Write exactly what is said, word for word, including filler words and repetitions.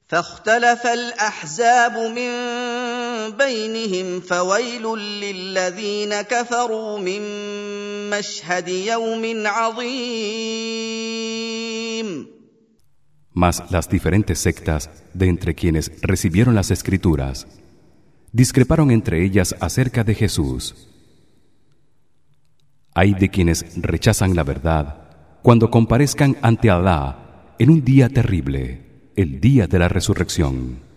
فاختلف الأحزاب من بينهم فويل للذين كفروا من مشهد يوم عظيم. Mas las diferentes sectas de entre quienes recibieron las Escrituras discreparon entre ellas acerca de Jesús. Hay de quienes rechazan la verdad cuando comparezcan ante Alá en un día terrible, el día de la resurrección.